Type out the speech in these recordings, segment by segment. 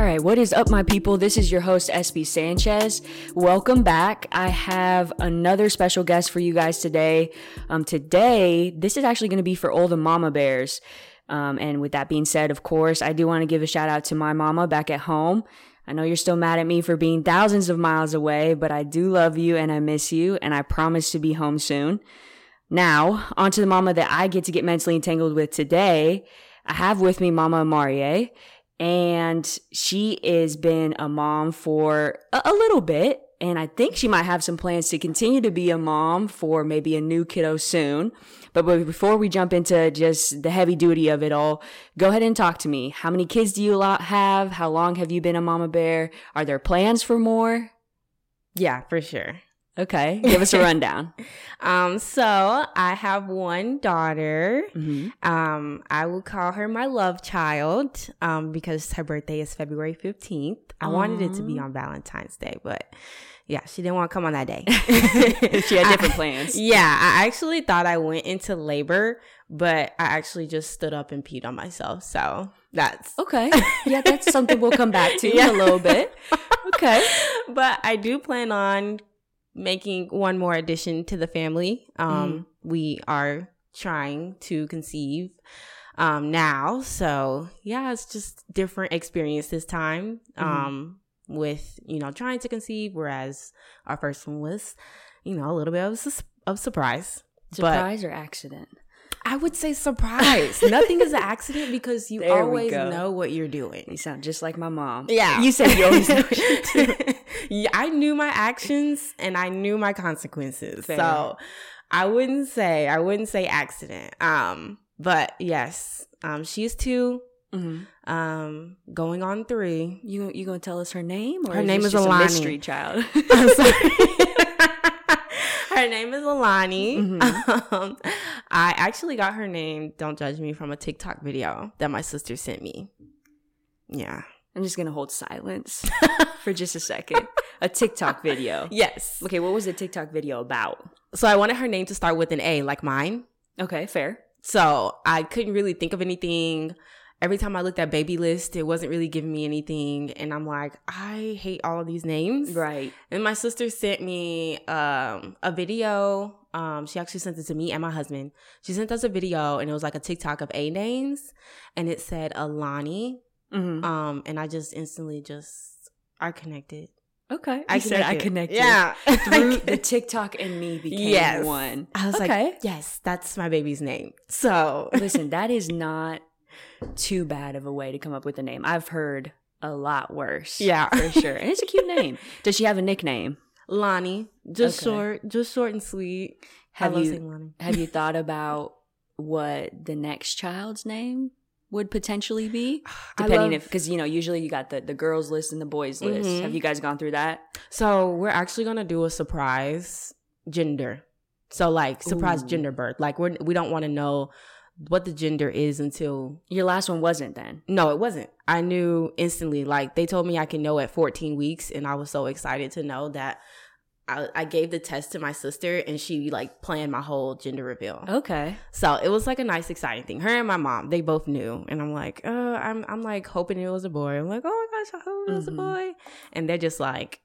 right, what is up, my people? This is your host, SB Sanchez. Welcome back. I have another special guest for you guys today. Today, this is actually going to be for all the mama bears. And with that being said, of course, I do want to give a shout out to my mama back at home. I know you're still mad at me for being thousands of miles away, but I do love you and I miss you, and I promise to be home soon. Now, onto the mama that I get to get mentally entangled with today. I have with me Mama Marie, and she has been a mom for a little bit, and I think she might have some plans to continue to be a mom for maybe a new kiddo soon. But before we jump into just the heavy duty of it all, go ahead and talk to me. How many kids do you have? How long have you been a mama bear? Are there plans for more? Yeah, for sure. Okay, give us a rundown. So I have one daughter. Mm-hmm. I will call her my love child, because her birthday is February 15th. I wanted it to be on Valentine's Day, but yeah, she didn't want to come on that day. She had different plans. Yeah, I actually thought I went into labor, but I actually just stood up and peed on myself. So that's okay. Yeah, that's something we'll come back to in a little bit. Okay. But I do plan on making one more addition to the family. We are trying to conceive now. So yeah, it's just different experience this time. With, trying to conceive, whereas our first one was, a little bit of surprise. Surprise or accident? I would say surprise. Nothing is an accident because you always know what you're doing. You sound just like my mom. Yeah. You said you always know what you're doing. Yeah, I knew my actions and I knew my consequences. Fair. So I wouldn't say accident. But yes, she's 2. Mm-hmm. Going on 3. You gonna tell us her name? Or her name is just Alani. A mystery child. I'm sorry. Her name is Alani. Mm-hmm. I actually got her name, don't judge me, from a TikTok video that my sister sent me. Yeah. I'm just gonna hold silence for just a second. A TikTok video. Yes. Okay, what was the TikTok video about? So I wanted her name to start with an A, like mine. Okay, fair. So I couldn't really think of anything. Every time I looked at Baby List, it wasn't really giving me anything. And I'm like, I hate all of these names. Right. And my sister sent me a video. She actually sent it to me and my husband. She sent us a video, and it was like a TikTok of A names. And it said Alani. Mm-hmm. And I just instantly I connected. Okay. I connected. Yeah. Through the TikTok and me became one. I was like, yes, that's my baby's name. So listen, that is not too bad of a way to come up with a name. I've heard a lot worse. Yeah. For sure. And it's a cute name. Does she have a nickname? Lonnie. Just short and sweet. Have you thought about what the next child's name would potentially be? Depending because usually you got the girls list and the boys list. Mm-hmm. Have you guys gone through that? So we're actually gonna do a surprise gender. So like surprise gender birth. Like we don't want to know what the gender is until your last one wasn't then. No, it wasn't. I knew instantly. Like they told me I can know at 14 weeks, and I was so excited to know that. I gave the test to my sister, and she like planned my whole gender reveal. Okay. So it was like a nice, exciting thing. Her and my mom, they both knew, and I'm like, I'm like hoping it was a boy. I'm like, oh my gosh, I hope it was a boy, and they're just like,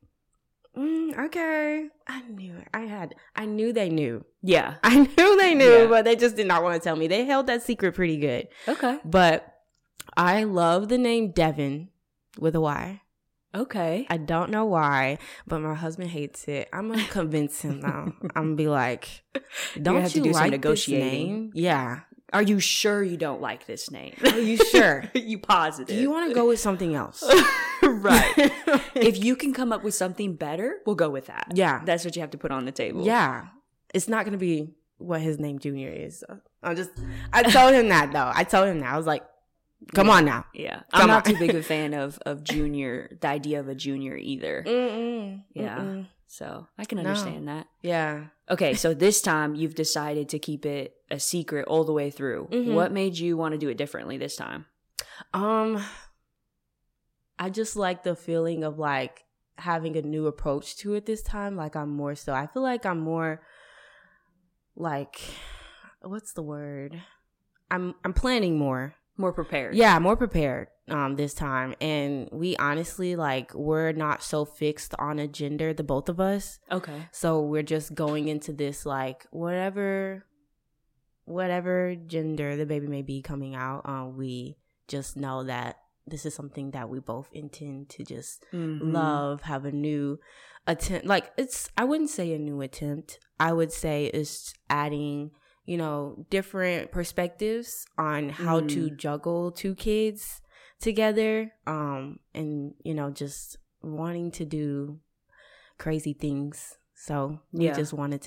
okay. I knew it. I knew they knew. Yeah, I knew they knew, but they just did not want to tell me. They held that secret pretty good. Okay. But I love the name Devin with a Y. Okay. I don't know why, but my husband hates it. I'm going to convince him now. I'm going to be like, don't have you to do some like negotiating. this name? Yeah. Are you sure you don't like this name? Are you sure? You positive? Do you want to go with something else? Right. If you can come up with something better, we'll go with that. Yeah. That's what you have to put on the table. Yeah. It's not going to be what his name Junior is. So I told him that though. I was like, come on now. Yeah. I'm not too big a fan of junior, the idea of a junior either. Yeah. So I can understand that. Yeah. Okay. So this time you've decided to keep it a secret all the way through. What made you want to do it differently this time? I just like the feeling of like having a new approach to it this time. Like I feel like I'm more like, what's the word? I'm planning more. More prepared. Yeah, more prepared this time. And we honestly, like, we're not so fixed on a gender, the both of us. Okay. So we're just going into this, like, whatever gender the baby may be coming out, we just know that this is something that we both intend to just love, have a new attempt. Like, I wouldn't say a new attempt. I would say it's adding, you know, different perspectives on how to juggle two kids together, and, you know, just wanting to do crazy things. So we just wanted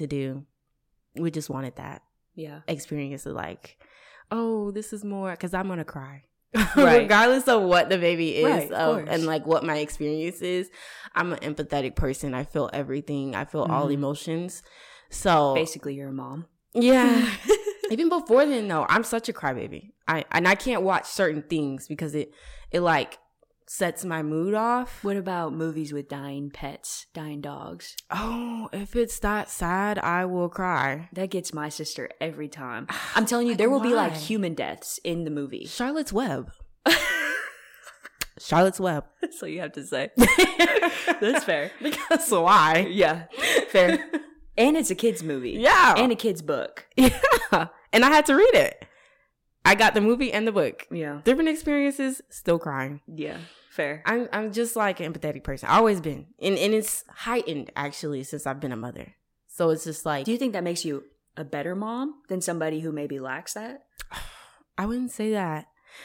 that experience of, like, oh, this is more, because I'm gonna cry. Right. Regardless of what the baby is, and like what my experience is. I'm an empathetic person. I feel everything. I feel all emotions. So basically you're a mom. Yeah. Even before then, though, I'm such a crybaby. I can't watch certain things because it like sets my mood off. What about movies with dying pets, dying dogs? Oh, if it's that sad, I will cry. That gets my sister every time. I'm telling you, there will be like human deaths in the movie. Charlotte's Web. Charlotte's Web. That's all you have to say. That's fair. Because why? Yeah, fair. And it's a kid's movie. Yeah. And a kid's book. Yeah. And I had to read it. I got the movie and the book. Yeah. Different experiences, still crying. Yeah. Fair. I'm just like an empathetic person. I've always been. And it's heightened, actually, since I've been a mother. So it's just like... Do you think that makes you a better mom than somebody who maybe lacks that? I wouldn't say that.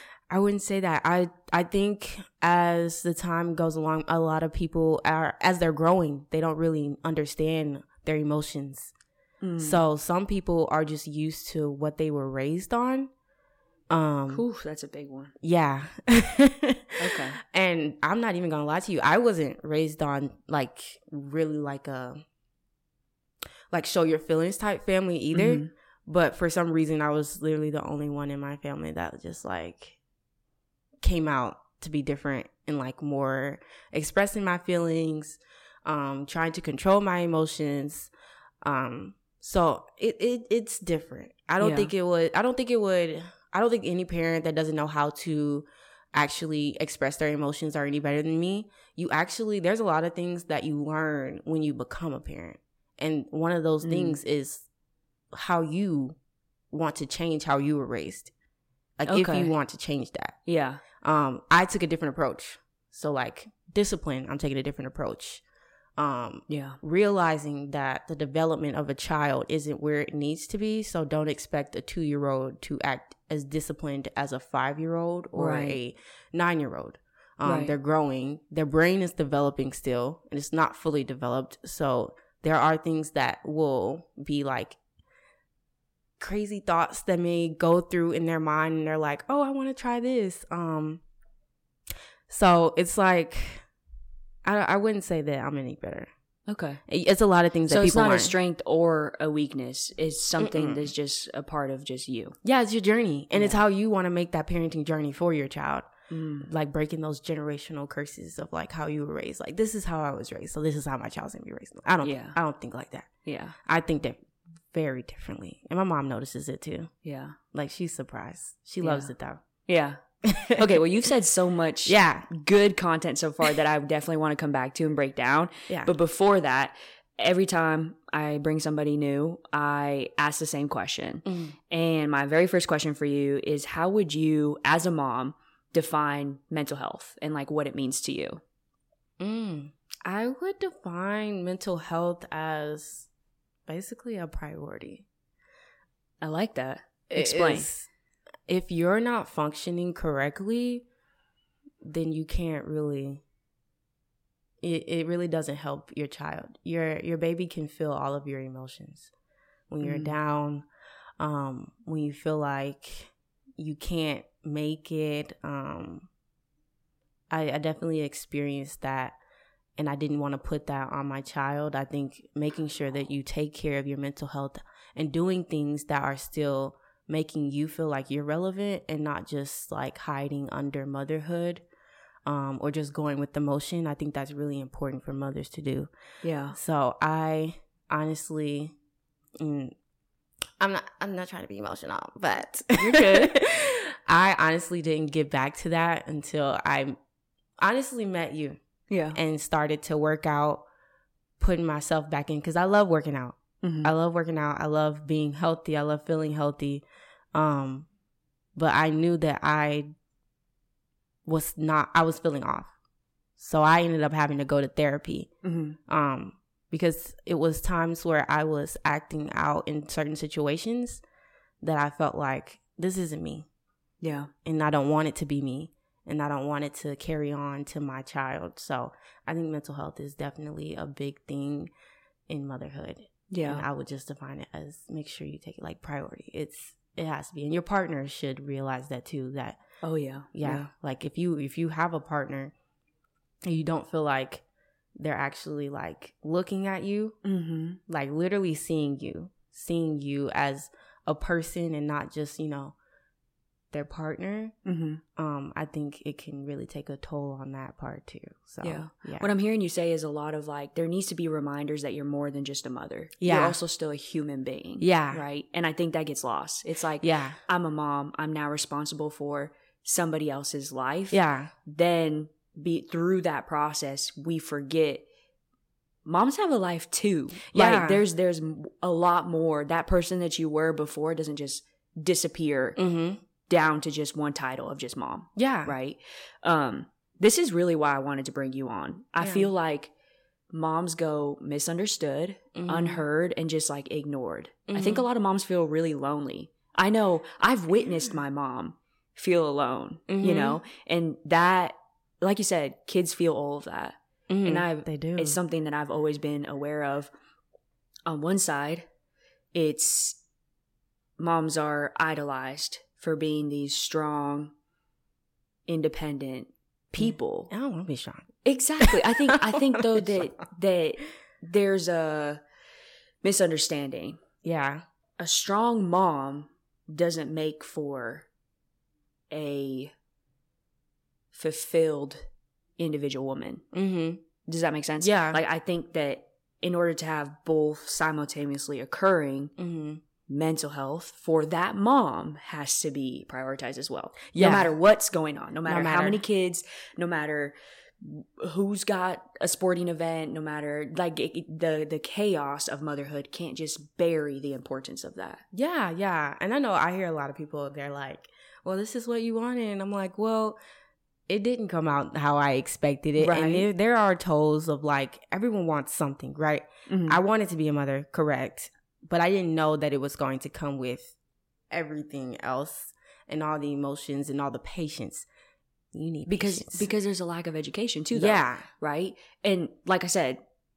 I think as the time goes along, a lot of people as they're growing, they don't really understand their emotions. So some people are just used to what they were raised on. Ooh, that's a big one. Yeah. Okay. And I'm not even gonna lie to you, I wasn't raised on like really like a show your feelings type family either. But for some reason I was literally the only one in my family that just like came out to be different and like more expressing my feelings, trying to control my emotions. So it's different. I don't think any parent that doesn't know how to actually express their emotions are any better than me. There's a lot of things that you learn when you become a parent. And one of those things is how you want to change how you were raised. Like if you want to change that. Yeah. I took a different approach. So like discipline, I'm taking a different approach. Realizing that the development of a child isn't where it needs to be. So don't expect a 2-year-old to act as disciplined as a 5-year-old or a 9-year-old. They're growing. Their brain is developing still, and it's not fully developed. So there are things that will be like crazy thoughts that may go through in their mind, and they're like, oh, I want to try this. So it's like, I wouldn't say that I'm any better. Okay. It's a lot of things that people So it's not learn. a strength or a weakness. It's something that's just a part of just you. Yeah, it's your journey. And it's how you want to make that parenting journey for your child. Like breaking those generational curses of like how you were raised. Like, this is how I was raised, so this is how my child's going to be raised. I don't think like that. Yeah. I think that very differently. And my mom notices it too. Yeah. Like, she's surprised. She loves it though. Yeah. Okay, well, you've said so much good content so far that I definitely want to come back to and break down. Yeah. But before that, every time I bring somebody new, I ask the same question. And my very first question for you is, how would you, as a mom, define mental health and like what it means to you? I would define mental health as basically a priority. I like that. Explain. If you're not functioning correctly, then you can't really, it really doesn't help your child. Your baby can feel all of your emotions. When you're down, when you feel like you can't make it. I definitely experienced that, and I didn't want to put that on my child. I think making sure that you take care of your mental health and doing things that are still making you feel like you're relevant and not just like hiding under motherhood, or just going with the motion. I think that's really important for mothers to do. Yeah. So I honestly, I'm not trying to be emotional, but you're good. I honestly didn't get back to that until I honestly met you. Yeah. And started to work out, putting myself back in, because I love working out. Mm-hmm. I love working out. I love being healthy. I love feeling healthy. But I knew that I was feeling off. So I ended up having to go to therapy. Mm-hmm. Because it was times where I was acting out in certain situations that I felt like, this isn't me. Yeah. And I don't want it to be me. And I don't want it to carry on to my child. So I think mental health is definitely a big thing in motherhood. Yeah. And I would just define it as, make sure you take it like priority. It has to be. And your partner should realize that too, that, oh yeah. yeah. Like if you have a partner and you don't feel like they're actually like looking at you, mm-hmm. like literally seeing you as a person and not just, their partner, mm-hmm. I think it can really take a toll on that part too. So yeah. What I'm hearing you say is a lot of like, there needs to be reminders that you're more than just a mother. Yeah. You're also still a human being. Yeah. Right. And I think that gets lost. It's like, yeah, I'm a mom. I'm now responsible for somebody else's life. Yeah. Then through that process, we forget moms have a life too. Yeah. Like there's a lot more. That person that you were before doesn't just disappear down to just one title of just mom. Yeah. Right. This is really why I wanted to bring you on. I feel like moms go misunderstood, unheard, and just like ignored. I think a lot of moms feel really lonely. I know I've witnessed my mom feel alone, and that, like you said, kids feel all of that. And they do. It's something that I've always been aware of. On one side, it's moms are idolized for being these strong, independent people. I don't want to be strong. Exactly. I think though that there's a misunderstanding. Yeah. A strong mom doesn't make for a fulfilled individual woman. Does that make sense? Yeah. Like I think that in order to have both simultaneously occurring, mental health for that mom has to be prioritized as well. Yeah. No matter what's going on, no matter how many kids, no matter who's got a sporting event, no matter like the chaos of motherhood can't just bury the importance of that. Yeah, yeah. And I know I hear a lot of people, they're like, well, this is what you wanted. And I'm like, well, it didn't come out how I expected it. Right. And there are tolls of like, everyone wants something, right? I wanted to be a mother, correct. But I didn't know that it was going to come with everything else and all the emotions and all the patience. You need patience. Because there's a lack of education too, though. Yeah. Right? And like I said,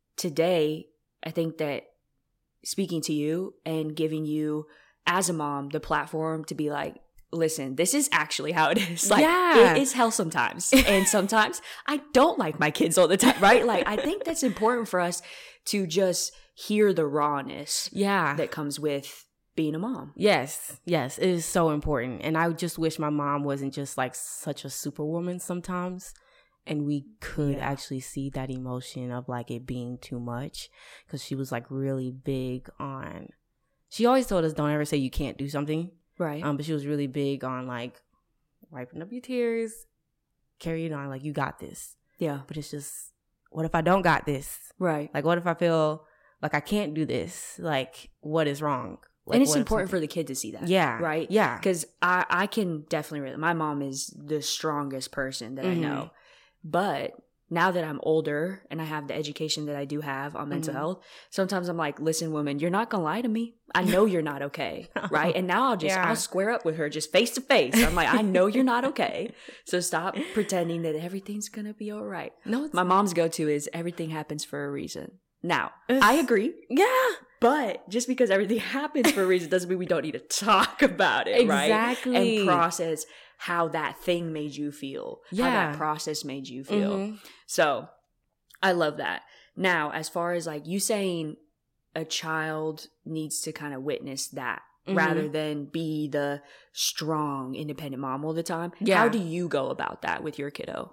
today, I think that speaking to you and giving you as a mom the platform to be like, listen, this is actually how it is. Like, it is hell sometimes. And sometimes I don't like my kids all the time, right? Like, I think that's important for us to just hear the rawness that comes with being a mom. Yes. Yes. It is so important. And I just wish my mom wasn't just like such a superwoman sometimes. And we could actually see that emotion of like it being too much. Because she was like really big on, she always told us don't ever say you can't do something. Right. But she was really big on like wiping up your tears, carrying on like you got this. Yeah. But it's just, what if I don't got this? Right. Like what if I feel like I can't do this? Like what is wrong? Like, and it's important for the kid to see that. Yeah. Right? Yeah. Because I can definitely relate. My mom is the strongest person that I know. But now that I'm older and I have the education that I do have on mental health, sometimes I'm like, listen, woman, you're not going to lie to me. I know you're not okay. Right? And now I'll square up with her just face to face. I'm like, I know you're not okay. So stop pretending that everything's going to be all right. No, my mom's go-to is everything happens for a reason. Now, I agree. Yeah. But just because everything happens for a reason doesn't mean we don't need to talk about it, right? Exactly. And process how that thing made you feel, how that process made you feel. So I love that. Now, as far as like you saying a child needs to kind of witness that rather than be the strong, independent mom all the time, how do you go about that with your kiddo?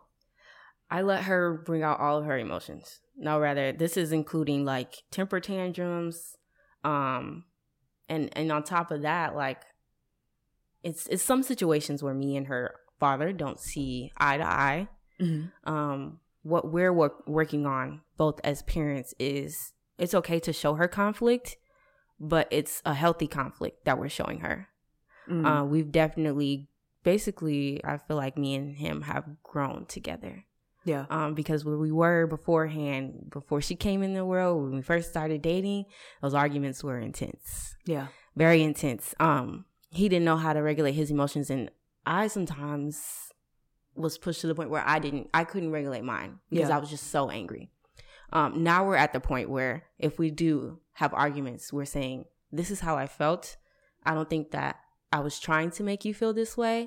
I let her bring out all of her emotions. No, rather, this is including like temper tantrums. And on top of that, like it's some situations where me and her father don't see eye to eye. What we're working on both as parents is it's okay to show her conflict, but it's a healthy conflict that we're showing her. We've definitely, basically, I feel like me and him have grown together. Yeah. Because where we were beforehand, before she came in the world, when we first started dating, those arguments were intense. Yeah. Very intense. He didn't know how to regulate his emotions, and I sometimes was pushed to the point where I couldn't regulate mine because I was just so angry. Now we're at the point where if we do have arguments, we're saying, this is how I felt. I don't think that I was trying to make you feel this way.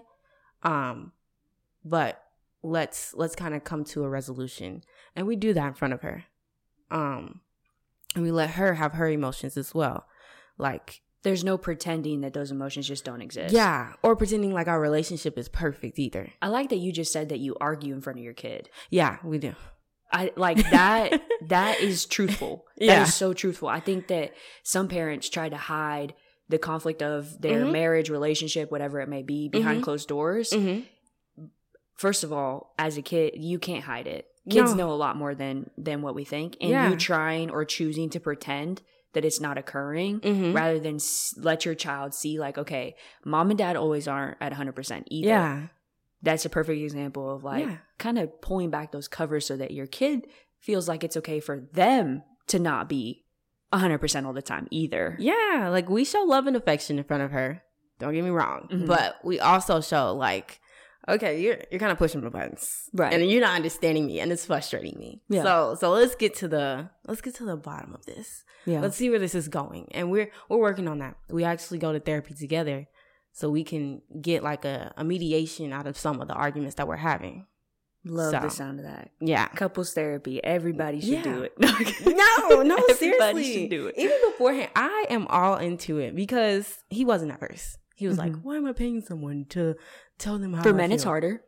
But let's kind of come to a resolution. And we do that in front of her. And we let her have her emotions as well. Like, there's no pretending that those emotions just don't exist. Yeah. Or pretending like our relationship is perfect either. I like that you just said that you argue in front of your kid. Yeah, we do. I like that. That is truthful. Yeah. That is so truthful. I think that some parents try to hide the conflict of their marriage, relationship, whatever it may be, behind closed doors. First of all, as a kid, you can't hide it. Kids know a lot more than what we think. And you trying or choosing to pretend that it's not occurring rather than let your child see like, okay, mom and dad always aren't at 100% either. Yeah. That's a perfect example of like kind of pulling back those covers so that your kid feels like it's okay for them to not be 100% all the time either. Yeah. Like we show love and affection in front of her. Don't get me wrong. But we also show like, okay, you're kind of pushing my buttons, right? And you're not understanding me, and it's frustrating me. Yeah. So let's get to the bottom of this. Yeah. Let's see where this is going, and we're working on that. We actually go to therapy together, so we can get like a mediation out of some of the arguments that we're having. Love the sound of that. Yeah. Couples therapy. Everybody should do it. No, Everybody seriously. should do it. Even beforehand, I am all into it because he wasn't at first. He was like, why am I paying someone to tell them how For men, it's harder.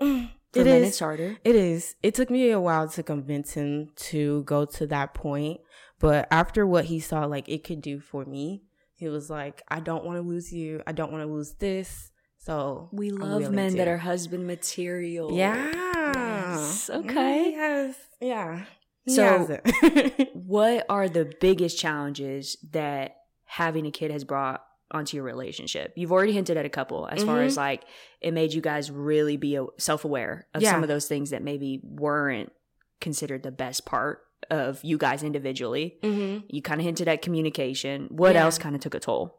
It's harder. It is. It took me a while to convince him to go to that point. But after what he saw, like, it could do for me, he was like, I don't want to lose you. I don't want to lose this. So we love men that are husband material. Yeah. Yes. Okay. Yes. Yeah. So what are the biggest challenges that having a kid has brought onto your relationship? You've already hinted at a couple as far as like it made you guys really be self-aware of some of those things that maybe weren't considered the best part of you guys individually. You kind of hinted at communication. What else kind of took a toll?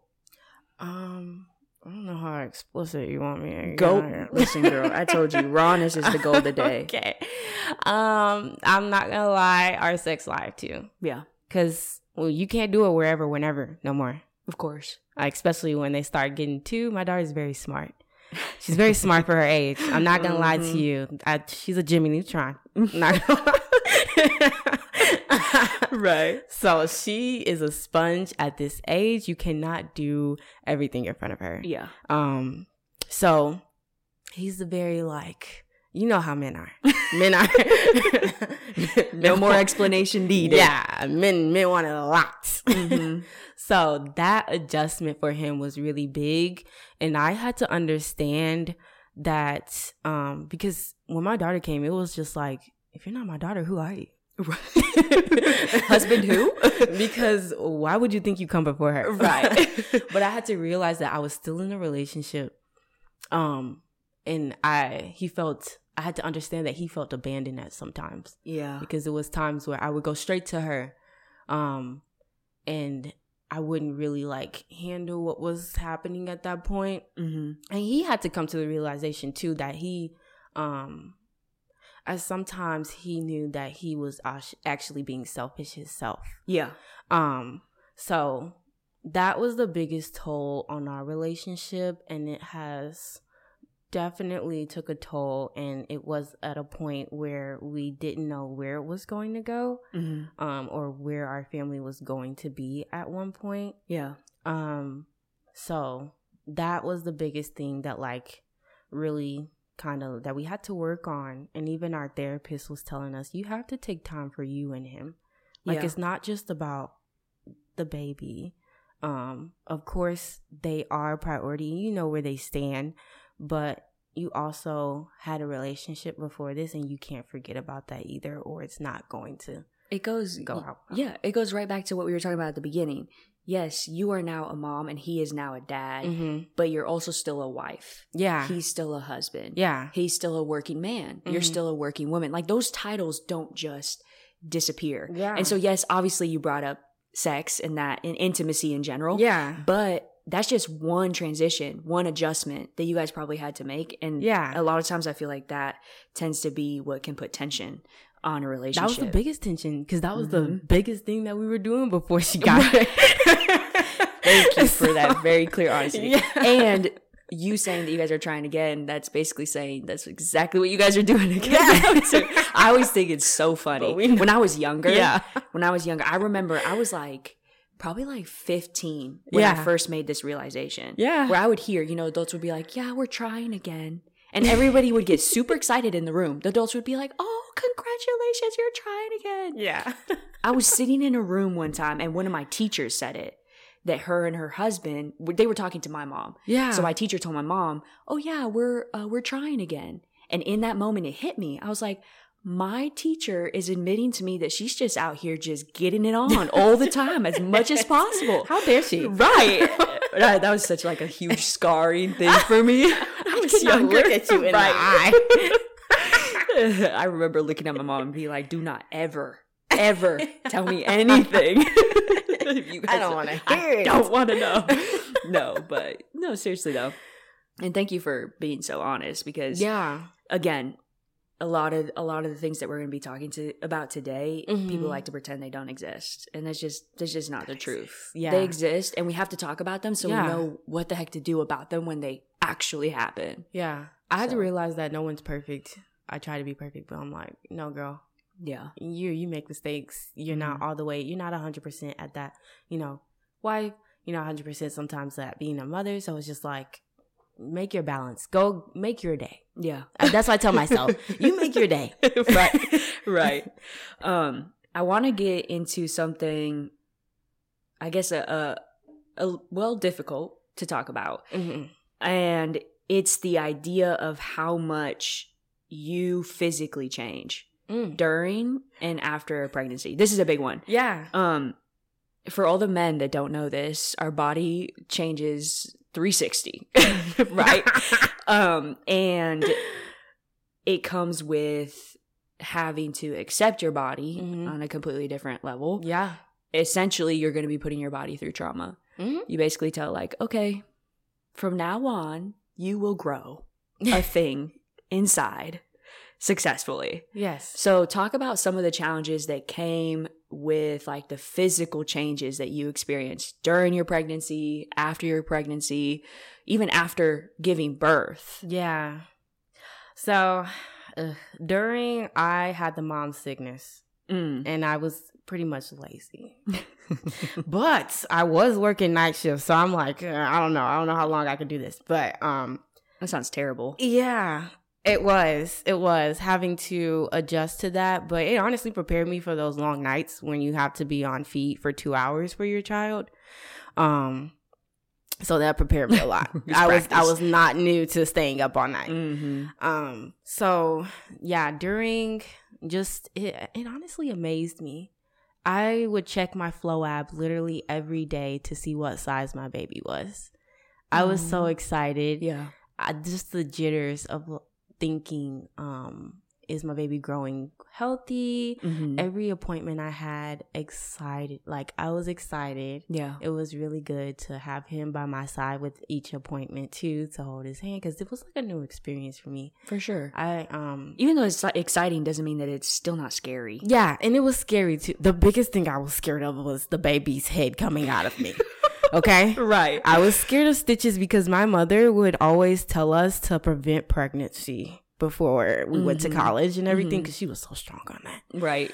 I don't know how explicit you want me to go. Listen, girl, I told you rawness is the goal of the day. Okay. I'm not gonna lie, our sex life too. Yeah. Because you can't do it wherever, whenever, no more. Of course. Especially when they start getting two. My daughter's very smart. She's very smart for her age. I'm not going to lie to you. She's a Jimmy Neutron. Not gonna lie. Right. So she is a sponge at this age. You cannot do everything in front of her. Yeah. So he's very like, you know how men are. Men are. No more explanation needed. Yeah. Men want it a lot. So that adjustment for him was really big. And I had to understand that because when my daughter came, it was just like, if you're not my daughter, who are you? Husband who? Because why would you think you come before her? Right. But I had to realize that I was still in a relationship. And I had to understand that he felt abandoned at sometimes. Yeah. Because it was times where I would go straight to her. And I wouldn't really like handle what was happening at that point. And he had to come to the realization too that he, as sometimes he knew that he was actually being selfish himself. Yeah. So that was the biggest toll on our relationship, and it has definitely took a toll, and it was at a point where we didn't know where it was going to go, or where our family was going to be at one point. Yeah. So that was the biggest thing that like really kind of that we had to work on. And even our therapist was telling us, you have to take time for you and him. Like it's not just about the baby. Of course, they are a priority. You know where they stand, but you also had a relationship before this, and you can't forget about that either, or it's not going to go out. Yeah, it goes right back to what we were talking about at the beginning. Yes, you are now a mom and he is now a dad, but you're also still a wife. Yeah. He's still a husband. Yeah. He's still a working man. You're still a working woman. Like, those titles don't just disappear. Yeah. And so, yes, obviously you brought up sex and that and intimacy in general. Yeah. But that's just one transition, one adjustment that you guys probably had to make. And Yeah. a lot of times I feel like that tends to be what can put tension on a relationship. That was the biggest tension, because that was the biggest thing that we were doing before she got here. Thank you for that very clear honesty. Yeah. And you saying that you guys are trying again, that's basically saying that's exactly what you guys are doing again. Yeah. So I always think it's so funny. When I was younger, I remember I was like probably like 15 when I first made this realization. Yeah. Where I would hear, adults would be like, yeah, we're trying again. And everybody would get super excited in the room. The adults would be like, oh, congratulations, you're trying again. Yeah. I was sitting in a room one time and one of my teachers said it, that her and her husband, they were talking to my mom. Yeah. So my teacher told my mom, oh yeah, we're trying again. And in that moment, it hit me. I was like, my teacher is admitting to me that she's just out here just getting it on all the time as much as possible. How dare she? Right. That was such like a huge scarring thing for me. I was younger. Look at you in the eye. I remember looking at my mom and being like, do not ever tell me anything. I don't want to hear it. I don't want to know. No, seriously though. And thank you for being so honest, because again, a lot of the things that we're going to be talking about today, people like to pretend they don't exist, and that's just not the truth. Yeah, they exist, and we have to talk about them so we know what the heck to do about them when they actually happen. Yeah, I had to realize that no one's perfect. I try to be perfect, but I'm like, no, girl. Yeah, you make mistakes. You're not all the way. You're not 100% at that. Why? You're not 100% sometimes at being a mother. So it's just like, make your balance. Go make your day. Yeah. That's what I tell myself. You make your day. Right. I want to get into something, I guess, difficult to talk about. And it's the idea of how much you physically change during and after a pregnancy. This is a big one. Yeah. For all the men that don't know this, our body changes 360, right? And it comes with having to accept your body on a completely different level. Yeah. Essentially, you're going to be putting your body through trauma. You basically tell, like, okay, from now on, you will grow a thing inside successfully. Yes. So talk about some of the challenges that came with like the physical changes that you experienced during your pregnancy, after your pregnancy, even after giving birth. Yeah. So during, I had the mom sickness and I was pretty much lazy. But I was working night shifts, so I'm like, I don't know how long I could do this. But that sounds terrible. Yeah. It was having to adjust to that, but it honestly prepared me for those long nights when you have to be on feet for 2 hours for your child. So that prepared me a lot. I was not new to staying up all night. So yeah, during it honestly amazed me. I would check my FloApp literally every day to see what size my baby was. I was so excited. Yeah. Just the jitters of thinking, is my baby growing healthy? Every appointment I had, excited. Like, I was excited. Yeah. It was really good to have him by my side with each appointment too, to hold his hand, because it was like a new experience for me. For sure. Even though it's exciting doesn't mean that it's still not scary. Yeah, and it was scary too. The biggest thing I was scared of was the baby's head coming out of me. Okay? Right. I was scared of stitches because my mother would always tell us to prevent pregnancy before we went to college and everything, because she was so strong on that. Right.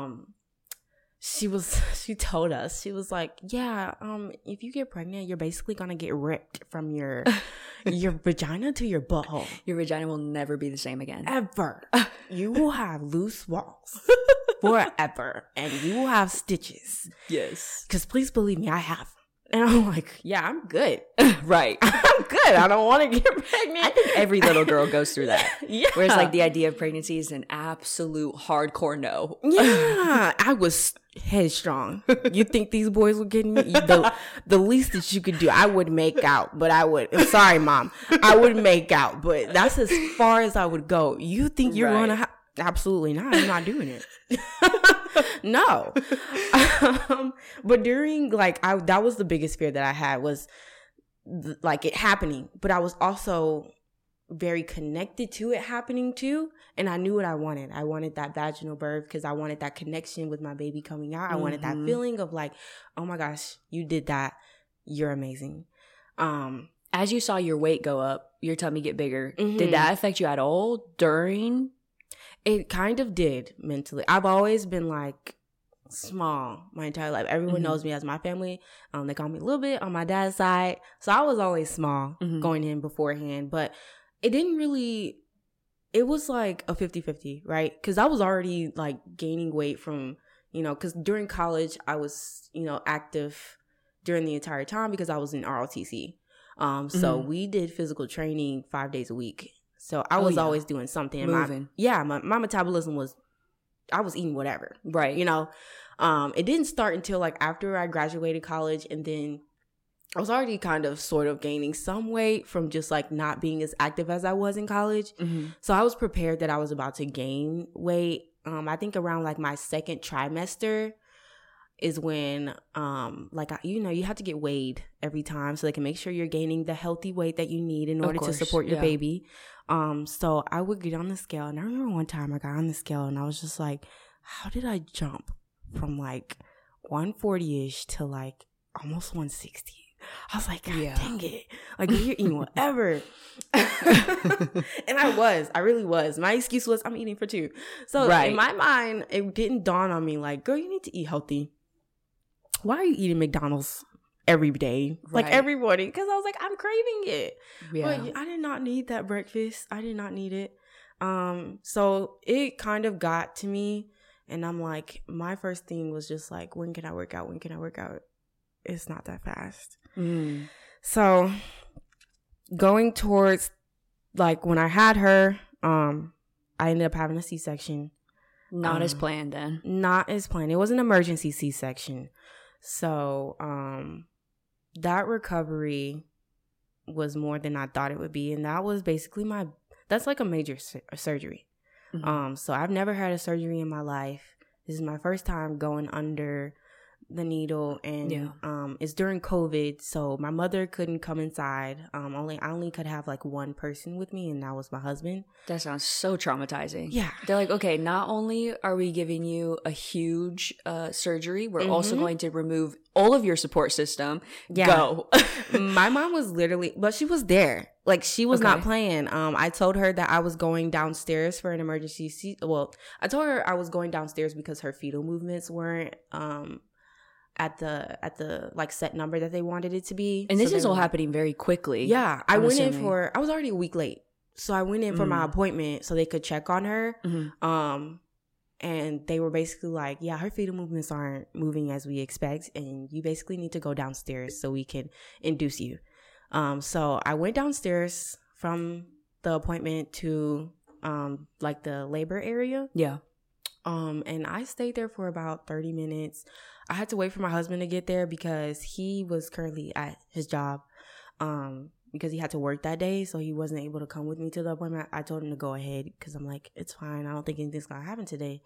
She told us, she was like, yeah, if you get pregnant, you're basically gonna get ripped from your vagina to your butthole. Your vagina will never be the same again. Ever. You will have loose walls forever, and you will have stitches. Yes. Because please believe me, I have. And I'm like, yeah, I'm good. Right. I'm good. I don't want to get pregnant. I think every little girl goes through that. Yeah. Whereas like the idea of pregnancy is an absolute hardcore no. Yeah. I was headstrong. You think these boys were getting me? The least that you could do, I would make out, but I would. Sorry, Mom. I would make out, but that's as far as I would go. You think you're going to absolutely not. I'm not doing it. No. But during that was the biggest fear that I had was like it happening, but I was also very connected to it happening too. And I knew what I wanted. I wanted that vaginal birth because I wanted that connection with my baby coming out. I wanted that feeling of like, oh my gosh, you did that. You're amazing. As you saw your weight go up, your tummy get bigger, did that affect you at all during? It kind of did mentally. I've always been like small my entire life. Everyone knows me as my family. They call me a little bit on my dad's side. So I was always small going in beforehand. But it didn't really, it was like a 50-50, right? Because I was already like gaining weight from, because during college I was, active during the entire time because I was in ROTC. So we did physical training 5 days a week. So I was always doing something. Moving. My metabolism was, I was eating whatever. Right. It didn't start until like after I graduated college, and then I was already kind of sort of gaining some weight from just like not being as active as I was in college. So I was prepared that I was about to gain weight. I think around like my second trimester is when you have to get weighed every time so they can make sure you're gaining the healthy weight that you need in order to support your baby. So I would get on the scale, and I remember one time I got on the scale and I was just like, how did I jump from like 140-ish to like almost 160? I was like, God dang it. Like, you're eating whatever. And I really was. My excuse was, I'm eating for two. So in my mind, it didn't dawn on me like, girl, you need to eat healthy. Why are you eating McDonald's every day? Like every morning? Because I was like, I'm craving it. Yeah. But I did not need that breakfast. I did not need it. So it kind of got to me. And I'm like, my first thing was just like, when can I work out? When can I work out? It's not that fast. So going towards like when I had her, I ended up having a C-section. Not as planned then. Not as planned. It was an emergency C-section. So that recovery was more than I thought it would be. And that was basically that's like a major surgery. So I've never had a surgery in my life. This is my first time going under the needle, and it's during COVID, so my mother couldn't come inside. I only could have like one person with me, and that was my husband. That sounds so traumatizing. Yeah. They're like, okay, not only are we giving you a huge surgery, we're also going to remove all of your support system. Go. My mom was literally, but she was there. Like, she was not playing. I told her that I was going downstairs for an emergency. I told her I was going downstairs because her fetal movements weren't at the like set number that they wanted it to be. And this is all happening very quickly. Yeah. I went in I was already a week late. So I went in for my appointment so they could check on her. And they were basically like, yeah, her fetal movements aren't moving as we expect, and you basically need to go downstairs so we can induce you. So I went downstairs from the appointment to like the labor area. Yeah. And I stayed there for about 30 minutes. I had to wait for my husband to get there because he was currently at his job because he had to work that day, so he wasn't able to come with me to the appointment. I told him to go ahead because I'm like, it's fine. I don't think anything's going to happen today.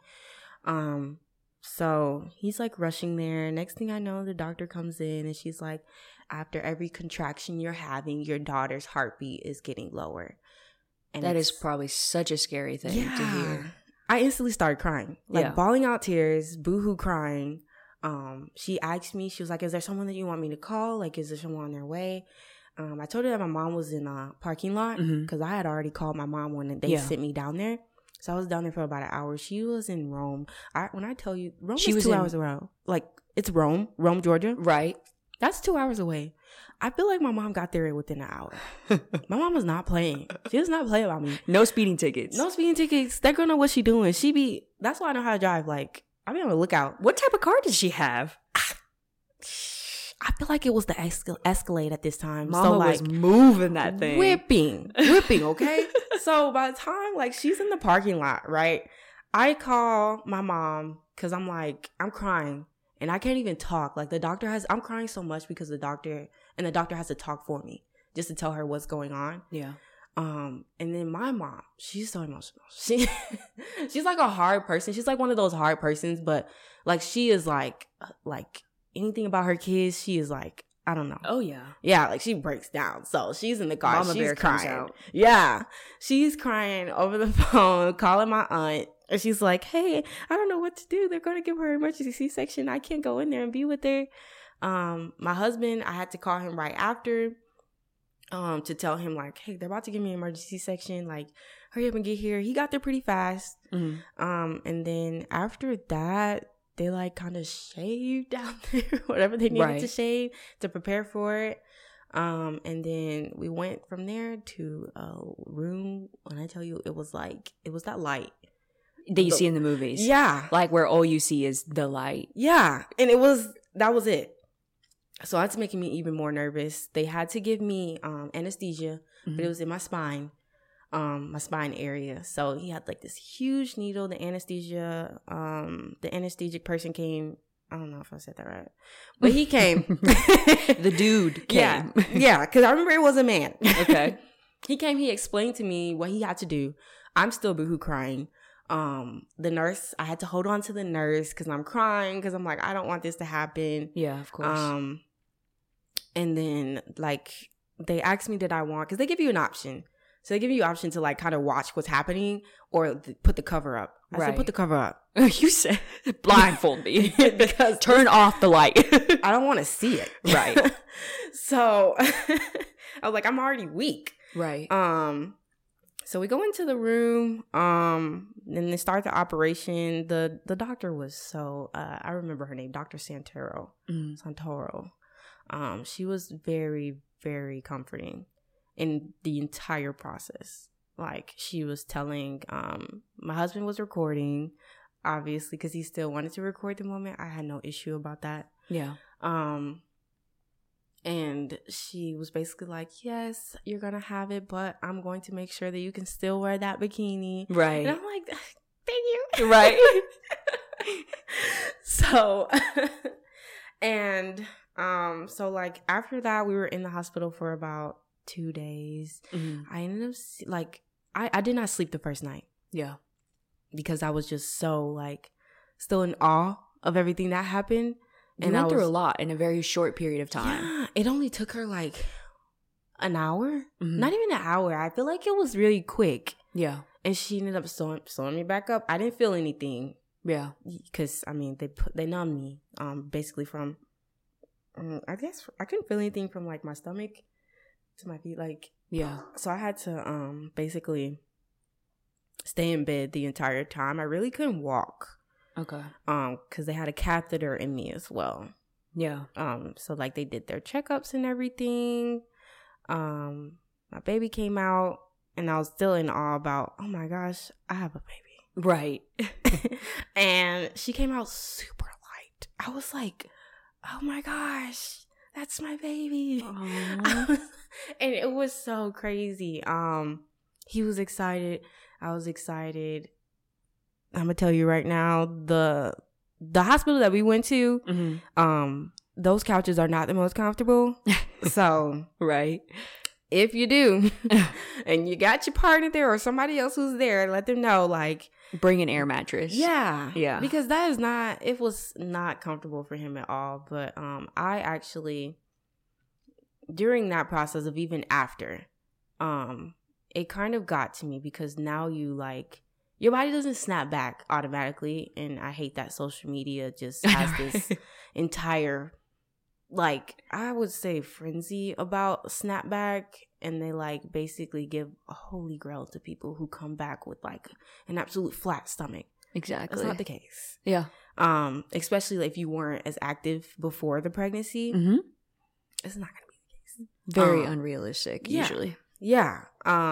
So he's like rushing there. Next thing I know, the doctor comes in and she's like, after every contraction you're having, your daughter's heartbeat is getting lower. And that is probably such a scary thing to hear. I instantly started crying, bawling out tears, boohoo crying. She asked me, she was like, is there someone that you want me to call? Like, is there someone on their way? I told her that my mom was in a parking lot because I had already called my mom when they sent me down there. So I was down there for about an hour. She was in Rome. When I tell you, Rome is 2 hours away. Like, it's Rome, Georgia. Right. That's 2 hours away. I feel like my mom got there within an hour. My mom was not playing. She does not play about me. No speeding tickets. No speeding tickets. That girl know what she doing. That's why I know how to drive. Like, I be on the lookout. What type of car does she have? I feel like it was the Escalade at this time. Mama so, like, was moving that thing. Whipping, okay? So by the time, like, she's in the parking lot, right? I call my mom because I'm like, I'm crying and I can't even talk. Like, I'm crying so much because the doctor has to talk for me just to tell her what's going on. Yeah. And then my mom, she's so emotional. She's like a hard person. She's like one of those hard persons, but like, she is like anything about her kids, she is like, I don't know. Oh yeah. Yeah, like she breaks down. So she's in the car. Mama she's bear crying. comes out. Yeah. She's crying over the phone, calling my aunt. And she's like, hey, I don't know what to do. They're going to give her an emergency C-section. I can't go in there and be with her. My husband, I had to call him right after to tell him, like, hey, they're about to give me an emergency C-section. Like, hurry up and get here. He got there pretty fast. Mm-hmm. And then after that, they like kind of shaved down there, whatever they needed to shave to prepare for it. And then we went from there to a room. When I tell you, it was that light that you see in the movies. Yeah. Like where all you see is the light. Yeah. And that was it. So that's making me even more nervous. They had to give me anesthesia, but it was in my spine area. So he had like this huge needle. The anesthetic person came. I don't know if I said that right, but he came. The dude came. Yeah, because I remember it was a man. Okay. He came. He explained to me what he had to do. I'm still boohoo crying. The nurse, I had to hold on to the nurse because I'm crying because I'm like, I don't want this to happen. Yeah, of course. And then like they asked me, did I want, because they give you an option. So they give you an option to like kind of watch what's happening or put the cover up. I said, put the cover up. You said blindfold me because turn off the light. I don't want to see it. Right. So I was like, I'm already weak. Right. So we go into the room, and they start the operation. The doctor was so, I remember her name, Dr. Santoro. She was very, very comforting in the entire process. Like, she was telling, my husband was recording, obviously, because he still wanted to record the moment. I had no issue about that. Yeah. And she was basically like, yes, you're going to have it, but I'm going to make sure that you can still wear that bikini. Right. And I'm like, thank you. Right. So, and so like after that, we were in the hospital for about 2 days. Mm-hmm. I ended up like, I did not sleep the first night. Yeah. Because I was just so like still in awe of everything that happened. You went through a lot in a very short period of time. Yeah, it only took her like an hour. Mm-hmm. Not even an hour. I feel like it was really quick. Yeah. And she ended up sewing me back up. I didn't feel anything. Yeah. Because, I mean, they numbed me basically from, I guess, I couldn't feel anything from like my stomach to my feet. Like, yeah. So I had to basically stay in bed the entire time. I really couldn't walk. Okay. Because they had a catheter in me as well. Yeah. So like they did their checkups and everything. My baby came out and I was still in awe about, oh my gosh, I have a baby. Right. And she came out super light. I was like, oh my gosh, that's my baby. And it was so crazy. He was excited. I was excited. I'm gonna tell you right now, the hospital that we went to, mm-hmm. Those couches are not the most comfortable. So, right, if you do, and you got your partner there or somebody else who's there, let them know. Like, bring an air mattress. Yeah, yeah, because it was not comfortable for him at all. But I actually, during that process of even after, it kind of got to me because now you like. Your body doesn't snap back automatically, and I hate that social media just has this entire, like, I would say frenzy about snapback, and they, like, basically give a holy grail to people who come back with, like, an absolute flat stomach. Exactly. That's not the case. Yeah. Especially if you weren't as active before the pregnancy. Mm-hmm. It's not going to be the case. Very unrealistic, usually. Yeah.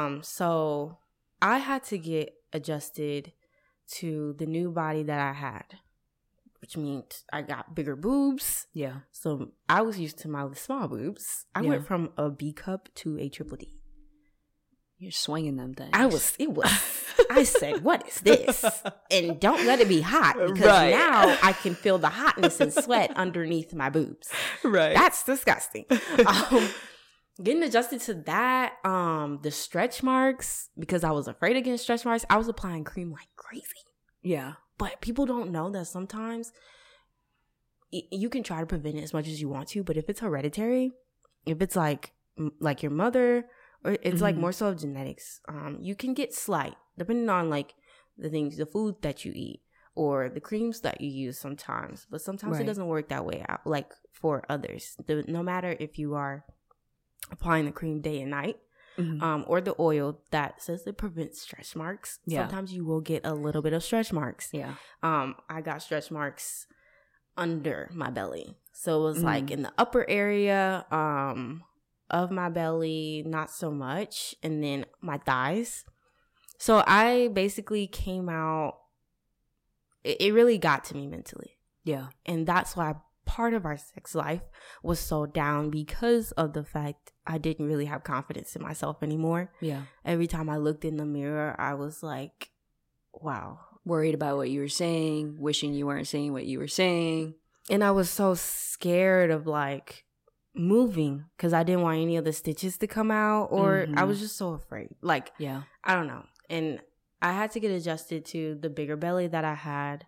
So I had to get adjusted to the new body that I had, which means I got bigger boobs. Yeah. So I was used to my small boobs. I went from a B cup to a triple D. You're swinging them things. I said, what is this? And don't let it be hot, because now I can feel the hotness and sweat underneath my boobs. Right. That's disgusting. Getting adjusted to that, the stretch marks, because I was afraid of getting stretch marks, I was applying cream like crazy. Yeah. But people don't know that sometimes you can try to prevent it as much as you want to, but if it's hereditary, if it's like your mother, or it's like more so of genetics, you can get slight, depending on like the food that you eat or the creams that you use sometimes. But sometimes it doesn't work that way out, like for others. No matter if you are applying the cream day and night, or the oil that says it prevents stretch marks. Yeah. Sometimes you will get a little bit of stretch marks. Yeah. I got stretch marks under my belly. So it was like in the upper area of my belly, not so much. And then my thighs. So I basically came out, it really got to me mentally. Yeah. And that's why part of our sex life was so down, because of the fact I didn't really have confidence in myself anymore. Yeah. Every time I looked in the mirror, I was like, wow. Worried about what you were saying, wishing you weren't saying what you were saying. And I was so scared of like moving, because I didn't want any of the stitches to come out, or I was just so afraid. Like, yeah, I don't know. And I had to get adjusted to the bigger belly that I had.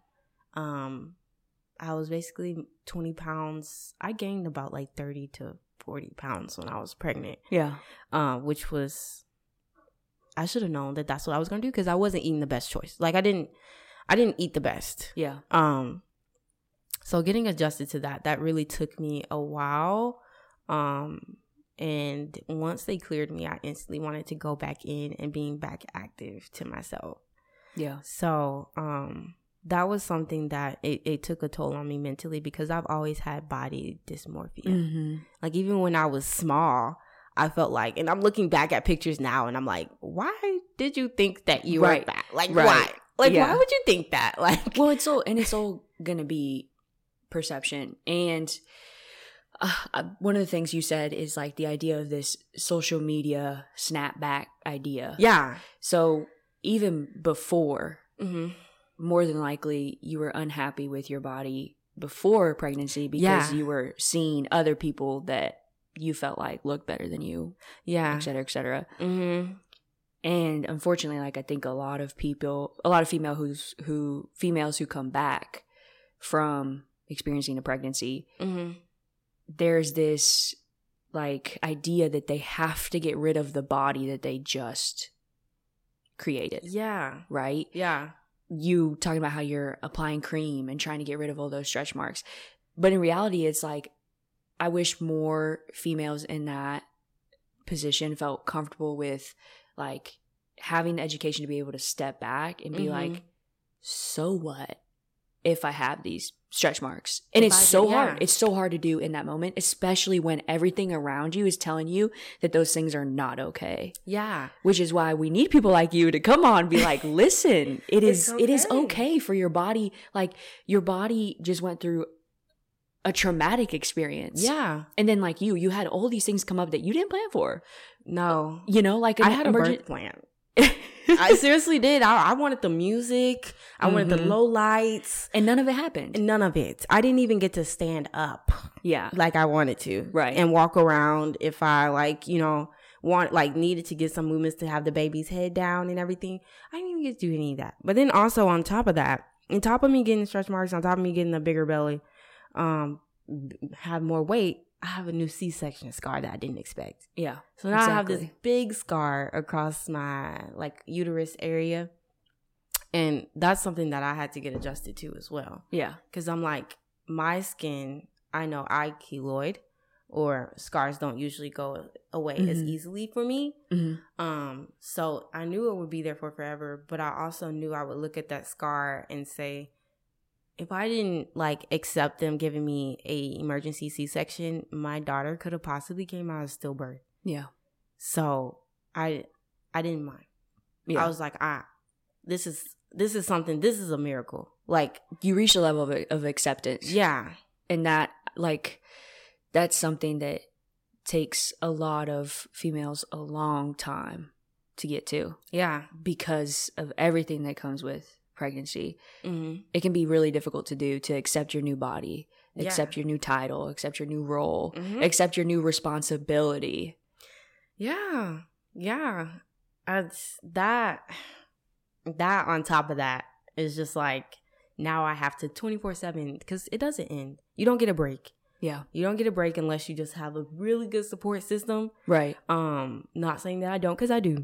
I was basically 20 pounds. I gained about like 30 to 40 pounds when I was pregnant. Yeah. Which was, I should have known that that's what I was going to do, because I wasn't eating the best choice. Like I didn't eat the best. Yeah. So getting adjusted to that really took me a while. And once they cleared me, I instantly wanted to go back in and being back active to myself. Yeah. So, that was something that it took a toll on me mentally, because I've always had body dysmorphia. Like even when I was small, I felt like, and I'm looking back at pictures now and I'm like, why did you think that you were that? Like, why? Like, why would you think that? Like, well, it's all gonna be perception. And one of the things you said is like the idea of this social media snapback idea. Yeah. So even before, more than likely you were unhappy with your body before pregnancy, because you were seeing other people that you felt like looked better than you, et cetera, et cetera. And unfortunately, like I think a lot of females who come back from experiencing a pregnancy, there's this like idea that they have to get rid of the body that they just created. Yeah. Right? Yeah. You talking about how you're applying cream and trying to get rid of all those stretch marks. But in reality, it's like, I wish more females in that position felt comfortable with like having the education to be able to step back and be like, so what if I have these stretch marks? And it's so hard. It's so hard to do in that moment, especially when everything around you is telling you that those things are not okay. Yeah. Which is why we need people like you to come on and be like, listen, it is okay for your body. Like your body just went through a traumatic experience. Yeah. And then like you had all these things come up that you didn't plan for. No. You know, like I had a birth plan. I seriously did. I wanted the music. I wanted the low lights. And none of it happened. None of it. I didn't even get to stand up. Yeah. Like I wanted to. Right. And walk around if I needed to get some movements to have the baby's head down and everything. I didn't even get to do any of that. But then also on top of that, on top of me getting stretch marks, on top of me getting a bigger belly, have more weight, I have a new C-section scar that I didn't expect. Yeah. So now I have this big scar across my like uterus area. And that's something that I had to get adjusted to as well. Yeah. Because I'm like, my skin, I know I keloid, or scars don't usually go away as easily for me. So I knew it would be there for forever, but I also knew I would look at that scar and say, if I didn't like accept them giving me a emergency C-section, my daughter could have possibly came out as stillbirth. Yeah. So I didn't mind. Yeah. I was like, this is this is a miracle. Like, you reach a level of acceptance. Yeah. And that's something that takes a lot of females a long time to get to. Yeah. Because of everything that comes with pregnancy. Mm-hmm. It can be really difficult to do, to accept your new body, accept your new title, accept your new role, accept your new responsibility. Yeah. Yeah. That on top of that is just like, now I have to 24/7, because it doesn't end. You don't get a break. Yeah. You don't get a break unless you just have a really good support system. Right. Not saying that I don't, because I do.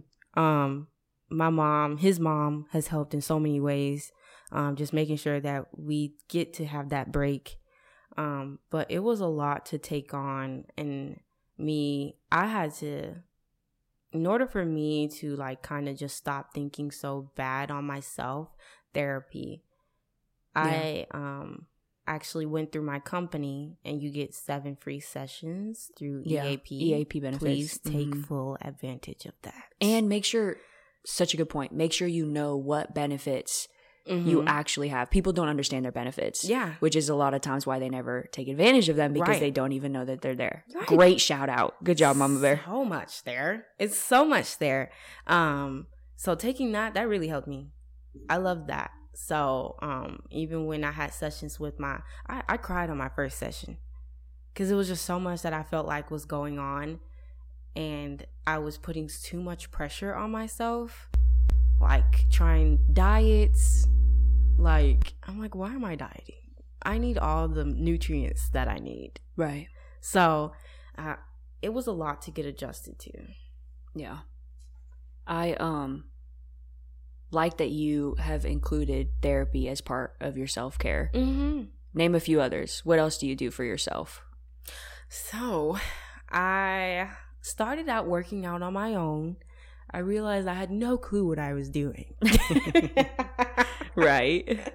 My mom, his mom, has helped in so many ways. Just making sure that we get to have that break. But it was a lot to take on, and I had to, in order for me to like kind of just stop thinking so bad on myself, therapy. I actually went through my company, and you get 7 free sessions through EAP benefits. Please take full advantage of that. And make sure, such a good point, make sure you know what benefits you actually have. People don't understand their benefits. Yeah. Which is a lot of times why they never take advantage of them, because they don't even know that they're there. Right. Great shout out. Good job, Mama Bear. So much there. It's so much there. So taking that really helped me. I love that. So even when I had sessions with I cried on my first session, because it was just so much that I felt like was going on, and I was putting too much pressure on myself, like trying diets. Like, I'm like, why am I dieting? I need all the nutrients that I need. Right. So it was a lot to get adjusted to. Yeah. I like that you have included therapy as part of your self-care. Name a few others. What else do you do for yourself? So I started out working out on my own. I realized I had no clue what I was doing. Right.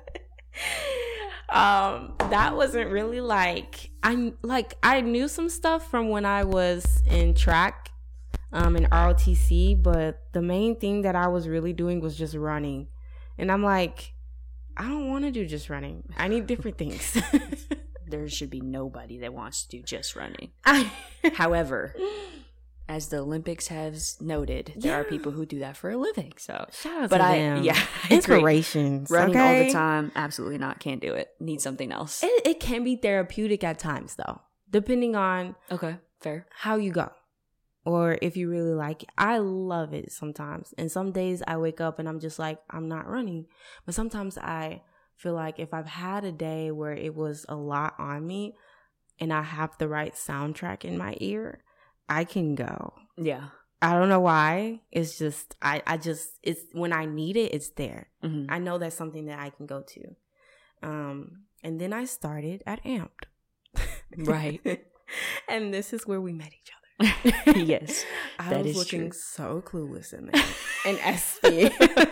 That wasn't really I knew some stuff from when I was in track, in ROTC, but the main thing that I was really doing was just running. And I'm like, I don't want to do just running. I need different things. There should be nobody that wants to do just running. However, as the Olympics has noted, there are people who do that for a living. So shout out to them. I inspirations. Running all the time, absolutely not. Can't do it. Need something else. It can be therapeutic at times, though, depending on fair how you go, or if you really like it. I love it sometimes, and some days I wake up and I'm just like, I'm not running. But sometimes I feel like if I've had a day where it was a lot on me, and I have the right soundtrack in my ear, I can go. Yeah. I don't know why. It's just, it's when I need it, it's there. I know that's something that I can go to. And then I started at Amped. Right. And this is where we met each other. Yes. I was looking so clueless in there. And SB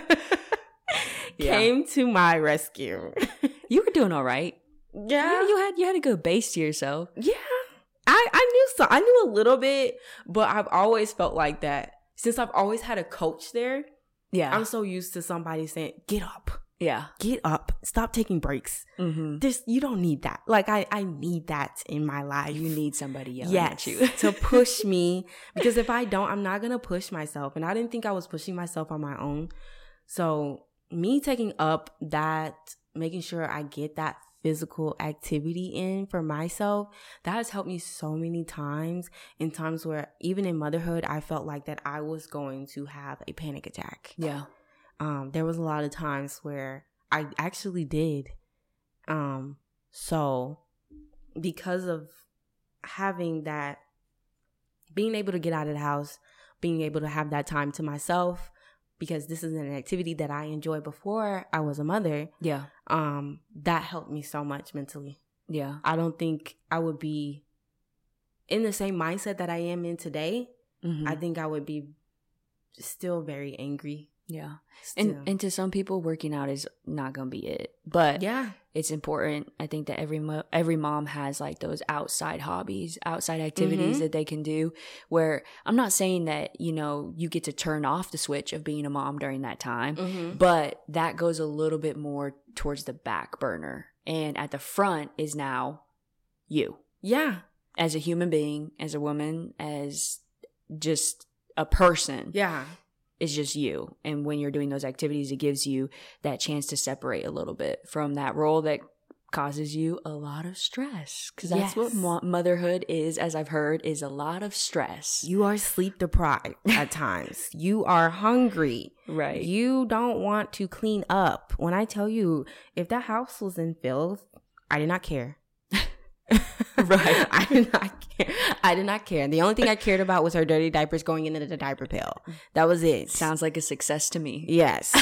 came to my rescue. You were doing all right. Yeah. You had a good base to yourself. Yeah. I knew a little bit, but I've always felt like that. Since I've always had a coach there, I'm so used to somebody saying, get up. Yeah. Get up. Stop taking breaks. You don't need that. Like, I need that in my life. You need somebody yelling at you. To push me. Because if I don't, I'm not going to push myself. And I didn't think I was pushing myself on my own. So me taking up that, making sure I get that physical activity in for myself, that has helped me so many times, in times where even in motherhood, I felt like that I was going to have a panic attack. Yeah. There was a lot of times where I actually did. So because of having that, being able to get out of the house, being able to have that time to myself, because this is an activity that I enjoyed before I was a mother. Yeah. That helped me so much mentally. Yeah. I don't think I would be in the same mindset that I am in today. I think I would be still very angry. Yeah. Still. And to some people, working out is not going to be it. But yeah, it's important. I think that every mom has like those outside hobbies, outside activities that they can do, where I'm not saying that, you know, you get to turn off the switch of being a mom during that time, but that goes a little bit more towards the back burner. And at the front is now you. Yeah. As a human being, as a woman, as just a person. Yeah. It's just you. And when you're doing those activities, it gives you that chance to separate a little bit from that role that causes you a lot of stress. Because that's what motherhood is, as I've heard, is a lot of stress. You are sleep deprived at times. You are hungry. Right. You don't want to clean up. When I tell you, if that house was in filth, I did not care. Right. I did not care. I did not care. The only thing I cared about was her dirty diapers going into the diaper pail. That was it. Sounds like a success to me. Yes.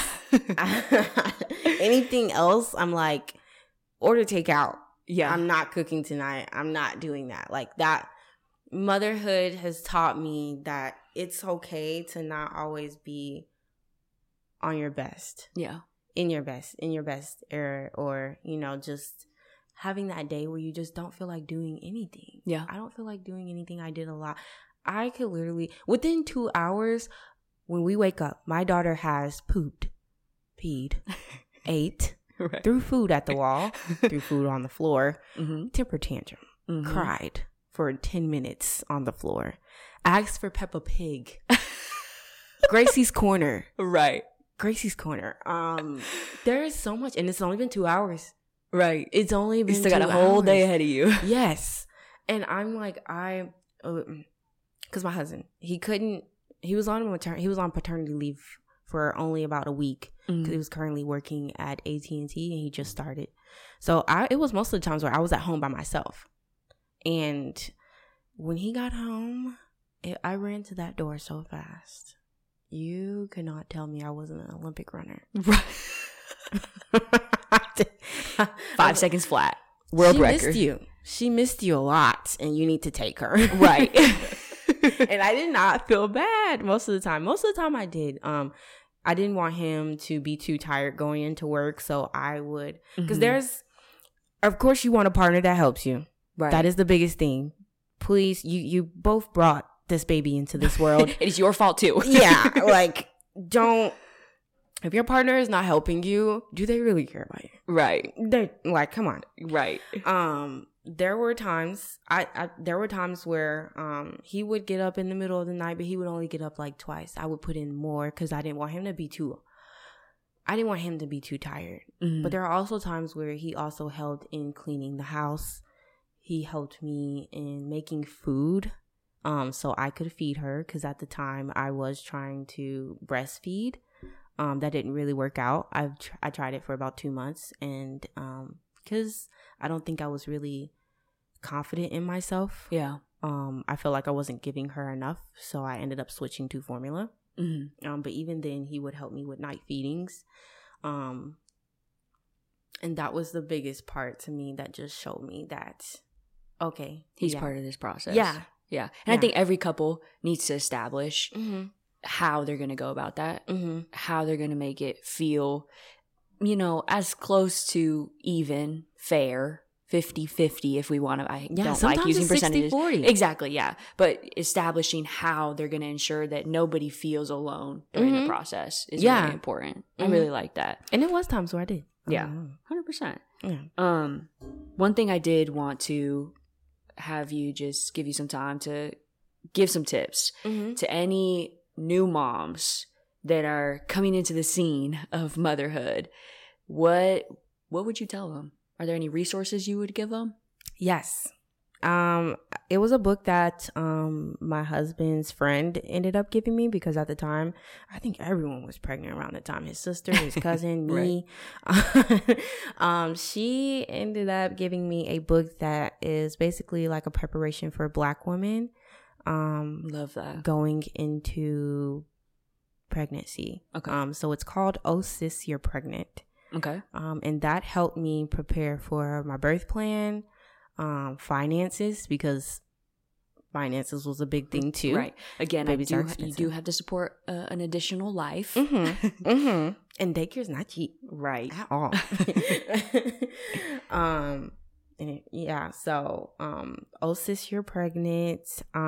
Anything else, I'm like, order takeout. Yeah. I'm not cooking tonight. I'm not doing that. Like that. Motherhood has taught me that it's okay to not always be on your best. Yeah. In your best era, or, you know, just having that day where you just don't feel like doing anything. Yeah. I don't feel like doing anything. I did a lot. I could literally, within 2 hours, when we wake up, my daughter has peed, ate, Right. threw food at the wall, threw food on the floor, Mm-hmm. temper tantrum, Mm-hmm. cried for 10 minutes on the floor, asked for Peppa Pig, Gracie's Corner. Right. Gracie's Corner. There is so much, and it's only been 2 hours. Right. It's only been You still got a whole day ahead of you. Yes. And I'm like, because my husband, he was on paternity leave for only about a week because he was currently working at AT&T and he just started. So it was most of the times where I was at home by myself. And when he got home, I ran to that door so fast. You could not tell me I wasn't an Olympic runner. Right. 5 seconds flat. World record. She missed you a lot, and you need to take her. Right. And I did not feel bad most of the time. Most of the time I did. I didn't want him to be too tired going into work, so I would, because of course you want a partner that helps you. Right. That is the biggest thing. Please, you both brought this baby into this world. It is your fault too. Yeah, like if your partner is not helping you, do they really care about you? Right. They're like, come on. Right. There were times where he would get up in the middle of the night, but he would only get up like twice. I would put in more because I didn't want him to be too tired. Mm-hmm. But there are also times where he also helped in cleaning the house. He helped me in making food, so I could feed her, because at the time I was trying to breastfeed. That didn't really work out. I tried it for about 2 months, and because I don't think I was really confident in myself. Yeah. I felt like I wasn't giving her enough, so I ended up switching to formula. Mm-hmm. But even then, he would help me with night feedings. And that was the biggest part to me that just showed me that, okay, He's part of this process. Yeah. Yeah. And I think every couple needs to establish Mm-hmm. how they're going to go about that, Mm-hmm. how they're going to make it feel, you know, as close to even, fair, 50-50 if we want to. I don't like using percentages. 60-40. Exactly, yeah. But establishing how they're going to ensure that nobody feels alone during the process is really important. I really like that. And it was times where I did. Yeah, 100%. Yeah. One thing I did want to have you just give you some time to give some tips to any new moms that are coming into the scene of motherhood. What would you tell them? Are there any resources you would give them? Yes. It was a book that my husband's friend ended up giving me, because at the time, I think everyone was pregnant around the time. His sister, his cousin, me. She ended up giving me a book that is basically like a preparation for Black women. Love that. Going into pregnancy. Okay. So it's called Oh Sis, You're Pregnant. Okay. And that helped me prepare for my birth plan, finances, because finances was a big thing too. Right. Again, Babies are you expensive. do have to support an additional life. And daycare's not cheap. Right. At all. So oh sis, you're pregnant.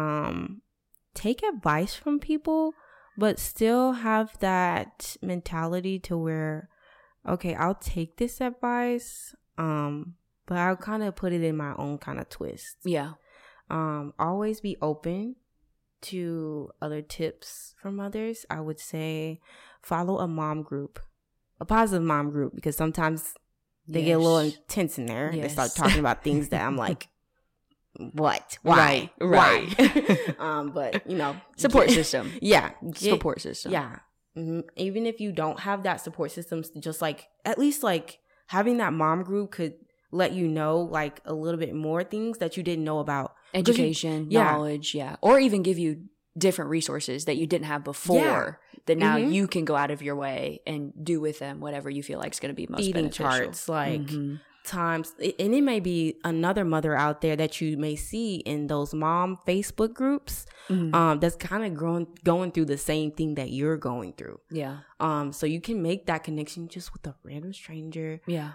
Take advice from people, but still have that mentality to where, okay, I'll take this advice, but I'll kind of put it in my own kind of twist. Yeah. Always be open to other tips from others. I would say follow a mom group, a positive mom group, because sometimes they get a little intense in there. Yes. They start talking about things that I'm like, what? Why? Right. Why? But support system. Yeah. Support system. Yeah. Even if you don't have that support system, just like at least like having that mom group could let you know like a little bit more things that you didn't know about. Education, knowledge, or even give you different resources that you didn't have before that now you can go out of your way and do with them whatever you feel like is going to be most Feeding beneficial. charts, like times, and it may be another mother out there that you may see in those mom Facebook groups that's kind of going through the same thing that you're going through. Yeah. So you can make that connection just with a random stranger. Yeah.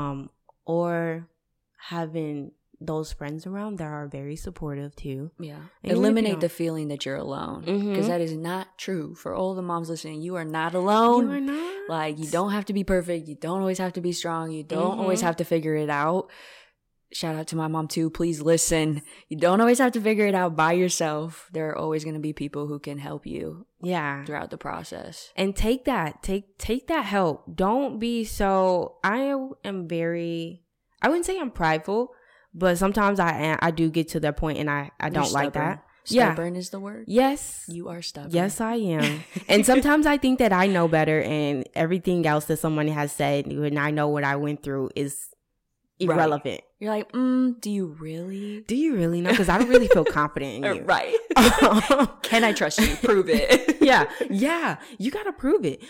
Or having those friends around that are very supportive too. Yeah. And eliminate the feeling that you're alone, because that is not true. For all the moms listening, you are not alone. You are not. Like, you don't have to be perfect. You don't always have to be strong. You don't always have to figure it out. Shout out to my mom too. Please listen. You don't always have to figure it out by yourself. There are always going to be people who can help you throughout the process. And take that help. Don't be so, I wouldn't say I'm prideful, but sometimes I do get to that point and I don't like that. Stubborn is the word. Yes. You are stubborn. Yes, I am. And sometimes I think that I know better, and everything else that someone has said and I know what I went through is irrelevant. Right. You're like, do you really? Do you really know? Because I don't really feel confident in you. Right. Can I trust you? Prove it. Yeah. You got to prove it.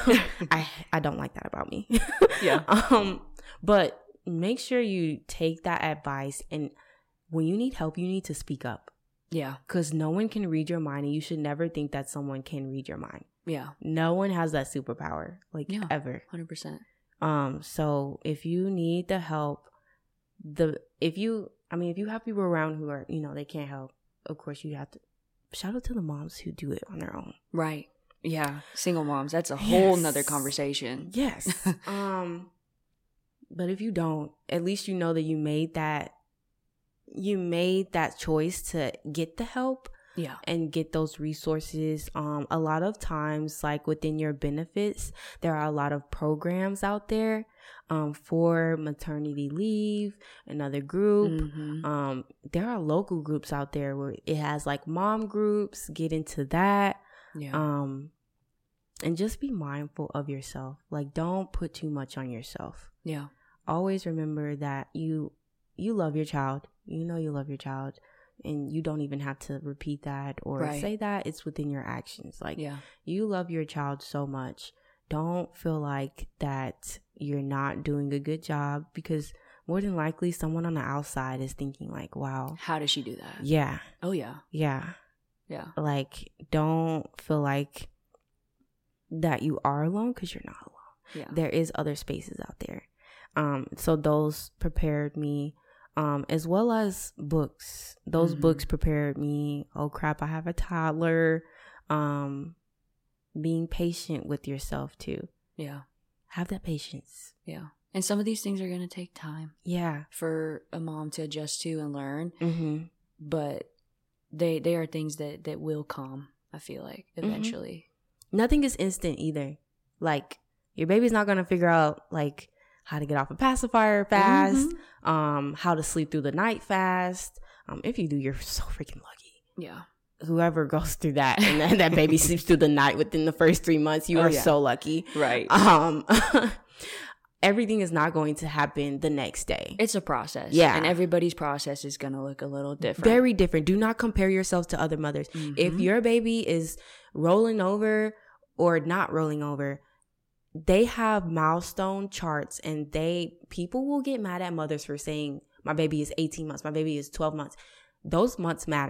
I don't like that about me. Yeah. But make sure you take that advice, and when you need help, you need to speak up. Yeah. Because no one can read your mind, and you should never think that someone can read your mind. Yeah. No one has that superpower, ever. 100%. So if you need the help, if you have people around who are, they can't help, of course you have to shout out to the moms who do it on their own. Right. Yeah. Single moms. That's a whole nother conversation. Yes. But if you don't, at least you know that you made that choice to get the help. Yeah. And get those resources. A lot of times, like within your benefits, there are a lot of programs out there for maternity leave, another group. There are local groups out there where it has like mom groups. Get into that. Yeah. And just be mindful of yourself. Like, don't put too much on yourself. Yeah. Always remember that you love your child. You know you love your child. And you don't even have to repeat that or say that. It's within your actions. Like, you love your child so much. Don't feel like that you're not doing a good job, because more than likely someone on the outside is thinking like, wow, how does she do that? Yeah. Oh, yeah. Yeah. Yeah. Like, don't feel like that you are alone, because you're not alone. Yeah. There is other spaces out there. So those prepared me. As well as books. Those books prepared me. Oh crap, I have a toddler. Being patient with yourself too. Yeah. Have that patience. Yeah. And some of these things are going to take time. Yeah. For a mom to adjust to and learn. But they are things that will come, I feel like, eventually. Nothing is instant either. Like, your baby's not going to figure out like how to get off a pacifier fast, how to sleep through the night fast. If you do, you're so freaking lucky. Yeah. Whoever goes through that and that baby sleeps through the night within the first 3 months, you are so lucky. Right. Everything is not going to happen the next day. It's a process. Yeah. And everybody's process is going to look a little different. Very different. Do not compare yourself to other mothers. If your baby is rolling over or not rolling over, they have milestone charts, and people will get mad at mothers for saying, my baby is 18 months, my baby is 12 months. Those months matter.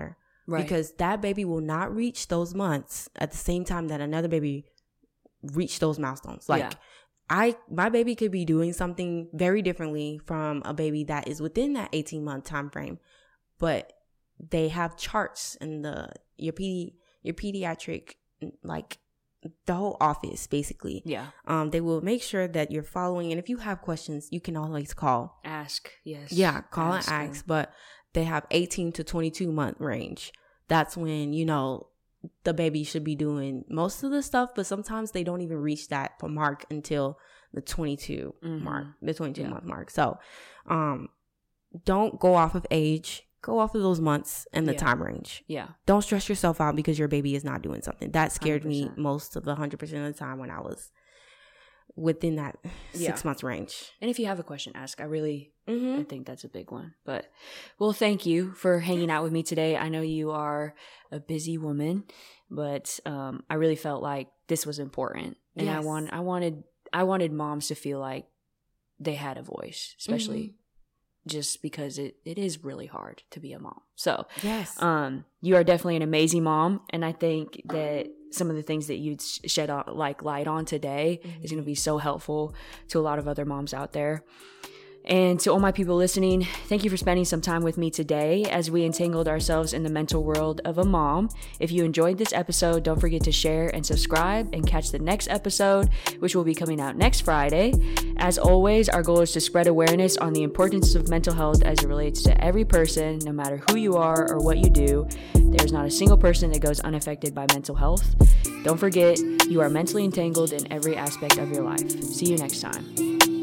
Right. Because that baby will not reach those months at the same time that another baby reached those milestones. Like, my baby could be doing something very differently from a baby that is within that 18-month time frame, but they have charts in your pediatric, like, the whole office, basically. Yeah. They will make sure that you're following, and if you have questions, you can always call. Ask, yes. Yeah, call and ask, but they have 18 to 22 month range. That's when, you know, the baby should be doing most of the stuff, but sometimes they don't even reach that mark until the 22 mark, the 22 month mark. So, don't go off of age. Go off of those months and the time range. Yeah. Don't stress yourself out because your baby is not doing something. That scared 100%. me most of the 100% of the time when I was within that 6 months range. And if you have a question, ask. I think that's a big one. But, well, thank you for hanging out with me today. I know you are a busy woman, but I really felt like this was important. And I wanted moms to feel like they had a voice, especially just because it is really hard to be a mom. So, yes, you are definitely an amazing mom. And I think that some of the things that you'd shed light on today is going to be so helpful to a lot of other moms out there. And to all my people listening, thank you for spending some time with me today as we entangled ourselves in the mental world of a mom. If you enjoyed this episode, don't forget to share and subscribe and catch the next episode, which will be coming out next Friday. As always, our goal is to spread awareness on the importance of mental health as it relates to every person, no matter who you are or what you do. There's not a single person that goes unaffected by mental health. Don't forget, you are mentally entangled in every aspect of your life. See you next time.